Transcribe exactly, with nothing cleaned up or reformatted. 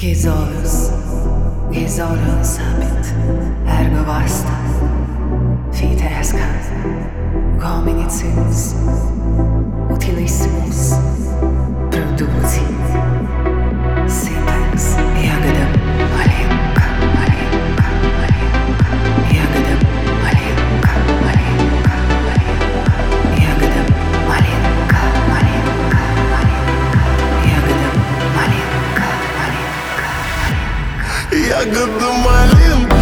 Gezolos, gezolos habit, ergo vasta, fitescat, hominicimus, utilissimus, produci, syntax, ягодам маленько, маленько, маленько, ягодам маленько, маленько, маленько, ягодам маленько, маленько, маленько, ягодам маленько, маленько, маленько. Ягода малинка.